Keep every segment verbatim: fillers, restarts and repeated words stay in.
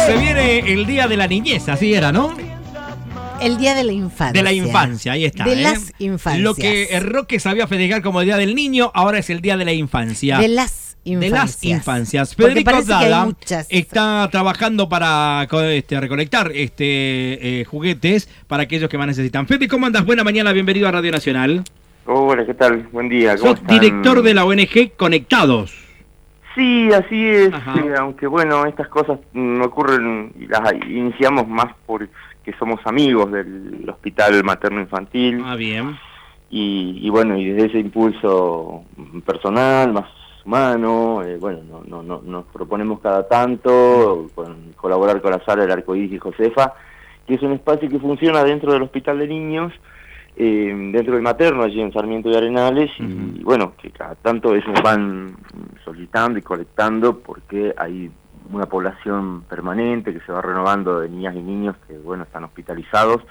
Se viene el Día de la Niñez, así era, ¿no? El Día de la Infancia. De la Infancia, ahí está. De ¿eh? las infancias. Lo que el Roque sabía festejar como el Día del Niño, ahora es el Día de la Infancia. De las infancias. De las infancias. Porque Federico parece que hay Dada muchas. está trabajando para este, recolectar este, eh, juguetes para aquellos que más necesitan. Fede, ¿cómo andas? Buena mañana, bienvenido a Radio Nacional. Hola, ¿qué tal? Buen día. ¿Cómo Sos están? director de la O N G Conectados. Sí, así es, Ajá. eh, aunque bueno, estas cosas mm, ocurren y las iniciamos más porque somos amigos del Hospital Materno Infantil. Ah, bien. Y, y bueno, y desde ese impulso personal, más humano, eh, bueno, no, no, no, nos proponemos cada tanto con, colaborar con la Sala del Arcoíris y Josefa, que es un espacio que funciona dentro del Hospital de Niños, eh, dentro del materno, allí en Sarmiento y Arenales, y Uh-huh. bueno, que cada tanto ellos van solicitando y colectando porque hay una población permanente que se va renovando de niñas y niños que, bueno, están hospitalizados.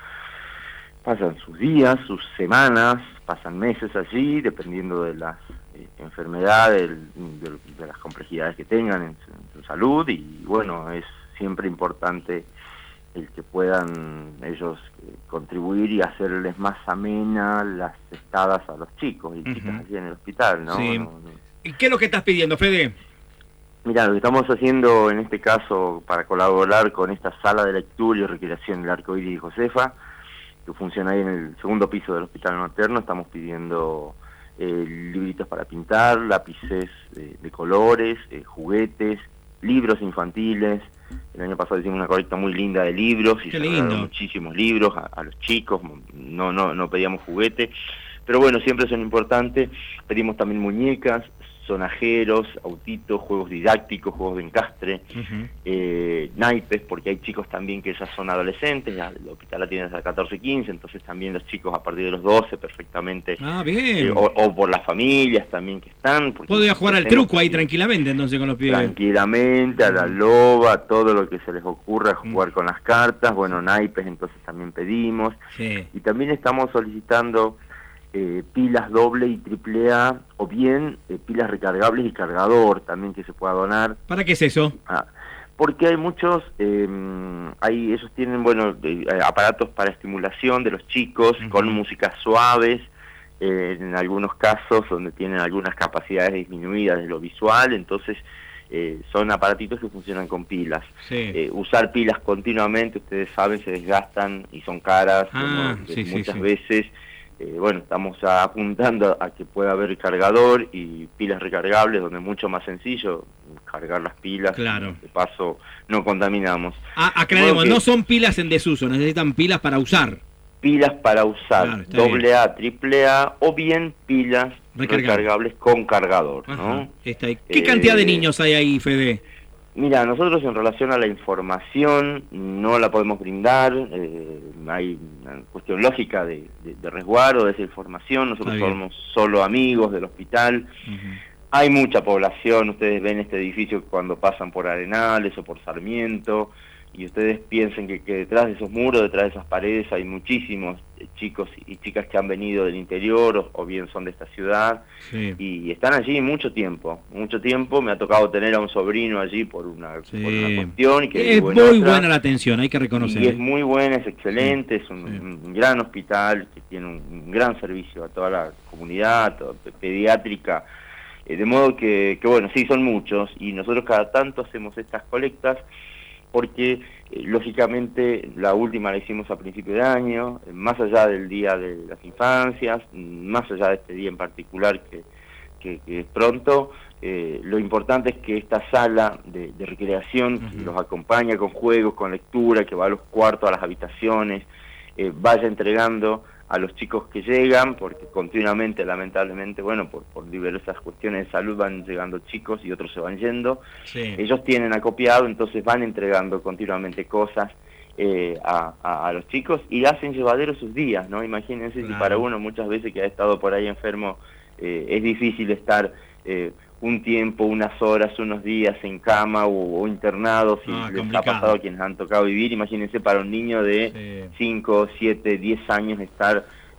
Pasan sus días, sus semanas, pasan meses allí, dependiendo de las eh, enfermedades, de, de las complejidades que tengan en su, en su salud, y bueno, es siempre importante el que puedan ellos eh, contribuir y hacerles más amena las estadas a los chicos y Uh-huh. chicas allí en el hospital, ¿no? Sí. No, no. ¿Y qué es lo que estás pidiendo, Fede? Mira, lo que estamos haciendo en este caso para colaborar con esta sala de lectura y recreación del Arcoíris y Josefa, que funciona ahí en el segundo piso del Hospital Materno, estamos pidiendo eh, libritos para pintar, lápices de, de colores, eh, juguetes, libros infantiles. El año pasado hicimos una colecta muy linda de libros y Qué se lindo. regalaron muchísimos libros a, a los chicos, no, no, no pedíamos juguetes, pero bueno, siempre son importantes. Pedimos también muñecas, sonajeros, autitos, juegos didácticos, juegos de encastre, Uh-huh. eh, naipes, porque hay chicos también que ya son adolescentes, ya el hospital la tiene hasta catorce, quince, entonces también los chicos a partir de los doce perfectamente, Ah, eh, bien. o, o por las familias también que están. porque Podría jugar al tenemos truco ahí que- tranquilamente entonces con los pibes. Tranquilamente, a la loba, todo lo que se les ocurra, Mm. jugar con las cartas, bueno, naipes entonces también pedimos, Sí. y también estamos solicitando eh, pilas doble y triple A, o bien eh, pilas recargables y cargador también que se pueda donar. ¿Para qué es eso? Ah, porque hay muchos, eh, hay, ellos tienen, bueno, eh, aparatos para estimulación de los chicos, Uh-huh. con músicas suaves, eh, en algunos casos donde tienen algunas capacidades disminuidas de lo visual, entonces eh, son aparatitos que funcionan con pilas. Sí. Eh, usar pilas continuamente, ustedes saben, se desgastan y son caras, Ah, bueno, sí, sí, muchas sí. veces. Eh, bueno, estamos apuntando a que pueda haber cargador y pilas recargables, donde es mucho más sencillo cargar las pilas. Claro. De paso, no contaminamos. Ah, aclaremos, Bueno, que- no son pilas en desuso, necesitan pilas para usar. Pilas para usar, Claro, está doble A, triple A, o bien pilas Recargables. recargables con cargador, Ajá, ¿no? está ahí. ¿Qué Eh, cantidad de niños hay ahí, Fede? Mira, nosotros en relación a la información no la podemos brindar, eh, hay una cuestión lógica de, de, de resguardo de esa información, nosotros Está bien. somos solo amigos del hospital, Uh-huh. hay mucha población, ustedes ven este edificio cuando pasan por Arenales o por Sarmiento, y ustedes piensen que, que detrás de esos muros, detrás de esas paredes hay muchísimos eh, chicos y chicas que han venido del interior o, o bien son de esta ciudad, Sí. y están allí mucho tiempo, mucho tiempo. Me ha tocado tener a un sobrino allí por una, Sí. por una cuestión y que Es vivo en muy otra, buena la atención, hay que reconocer. y es muy buena, es excelente, es un, Sí. un gran hospital que tiene un, un gran servicio a toda la comunidad, a toda pe- pediátrica, eh, de modo que, que bueno, sí, son muchos, y nosotros cada tanto hacemos estas colectas porque eh, lógicamente la última la hicimos a principio de año, eh, más allá del Día de las Infancias, mm, más allá de este día en particular que, que, que es pronto, eh, lo importante es que esta sala de, de recreación que Uh-huh. los acompaña con juegos, con lectura, que va a los cuartos, a las habitaciones, eh, vaya entregando a los chicos que llegan, porque continuamente, lamentablemente, bueno, por, por diversas cuestiones de salud van llegando chicos y otros se van yendo. Sí. Ellos tienen acopiado, entonces van entregando continuamente cosas eh, a, a, a los chicos y hacen llevaderos sus días, ¿no? Imagínense Claro. si para uno muchas veces que ha estado por ahí enfermo eh, es difícil estar eh, un tiempo, unas horas, unos días en cama o, o internado, si Ah, les complicado. ha pasado a quienes han tocado vivir. Imagínense para un niño de Sí. cinco, siete, diez años estar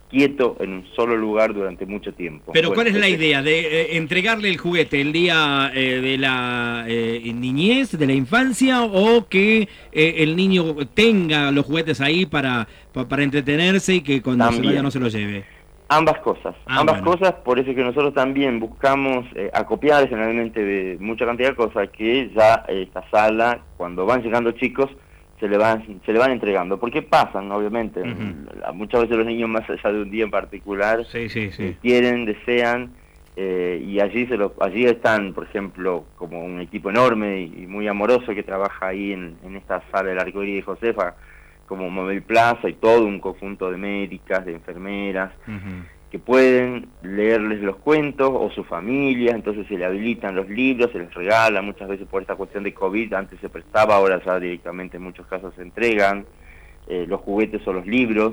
quieto en un solo lugar durante mucho tiempo. Pero Bueno, ¿cuál es la ese- idea? ¿De eh, entregarle el juguete el día eh, de la eh, niñez, de la infancia, o que eh, el niño tenga los juguetes ahí para, pa- para entretenerse y que cuando se También. vaya no se los lleve? Ambas cosas, Ah, ambas bueno. cosas, por eso es que nosotros también buscamos eh, acopiar generalmente de mucha cantidad de cosas que ya eh, esta sala, cuando van llegando chicos, se le van se le van entregando, porque pasan, obviamente, Ujú. La- muchas veces los niños más allá de un día en particular, Sí, sí, sí. eh, quieren, desean, eh, y allí se lo, allí están, por ejemplo, como un equipo enorme y, y muy amoroso que trabaja ahí en, en esta sala del Arcoíris de Josefa, como Mobile Plaza y todo un conjunto de médicas, de enfermeras, Ujú. que pueden leerles los cuentos o sus familias, entonces se le habilitan los libros, se les regala, muchas veces por esta cuestión de COVID, antes se prestaba, ahora ya directamente en muchos casos se entregan eh, los juguetes o los libros,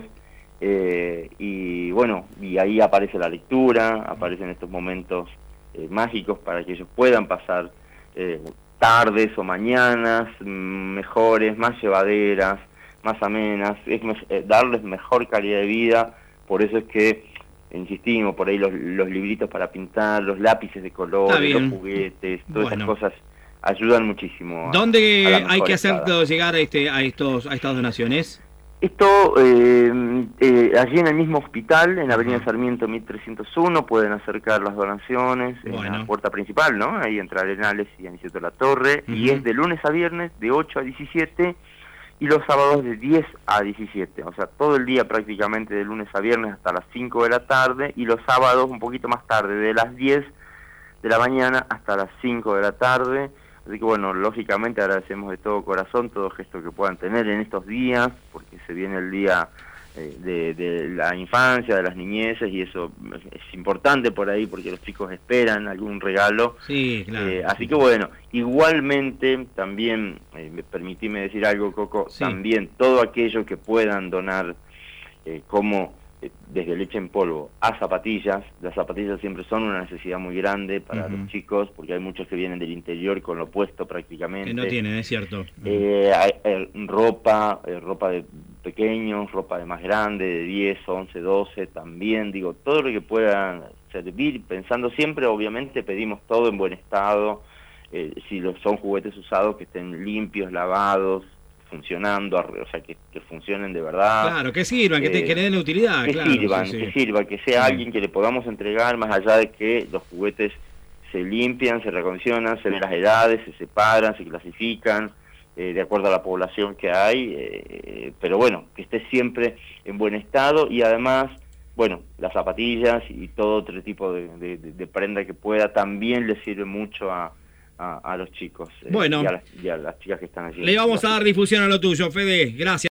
eh, y bueno, y ahí aparece la lectura, aparecen estos momentos eh, mágicos para que ellos puedan pasar eh, tardes o mañanas mm, mejores, más llevaderas, más amenas, es me- eh, darles mejor calidad de vida, por eso es que insistimos, por ahí los, los libritos para pintar, los lápices de Está colores, bien. los juguetes, todas Bueno. esas cosas ayudan muchísimo. a- ¿Dónde a la hay mejor que estada. hacer llegar este, a, estos, a estas donaciones? Esto, eh, eh, allí en el mismo hospital, en la Avenida Ajá. Sarmiento mil trescientos uno, pueden acercar las donaciones en Bueno. la puerta principal, ¿no? Ahí entre Arenales y Aniceto La Torre, y Ujú. es de lunes a viernes de ocho a diecisiete, y los sábados de diez a diecisiete, o sea, todo el día prácticamente de lunes a viernes hasta las cinco de la tarde, y los sábados un poquito más tarde, de las diez de la mañana hasta las cinco de la tarde. Así que bueno, lógicamente agradecemos de todo corazón todo gesto que puedan tener en estos días, porque se viene el día eh, de, de la infancia, de las niñeces, y eso es importante por ahí, porque los chicos esperan algún regalo. Sí, claro. Eh, así sí. que bueno, igualmente también, eh, me permitime decir algo, Coco, Sí. también todo aquello que puedan donar, eh, como eh, desde leche en polvo a zapatillas, las zapatillas siempre son una necesidad muy grande para Ujú. los chicos, porque hay muchos que vienen del interior con lo opuesto prácticamente. Que no tienen, es cierto. Eh, hay, eh, ropa, eh, ropa de pequeños, ropa de más grande, de diez, once, doce, también, digo, todo lo que pueda servir, pensando siempre, obviamente, pedimos todo en buen estado, eh, si los, son juguetes usados, que estén limpios, lavados, funcionando, arre- o sea, que, que funcionen de verdad. Claro, que sirvan, que, te, Eh, que le den utilidad. que claro, sirvan, sí, sí. que sirva, que sea Sí. alguien que le podamos entregar, más allá de que los juguetes se limpian, se recondicionan, se ven las edades, se separan, se clasifican, eh, de acuerdo a la población que hay, eh, pero bueno, que esté siempre en buen estado, y además, bueno, las zapatillas y todo otro tipo de, de, de- de prenda que pueda también le sirve mucho a, a, a los chicos, eh, Bueno. y, a las, y a las chicas que están allí. Le vamos a dar difusión a lo tuyo, Fede. Gracias.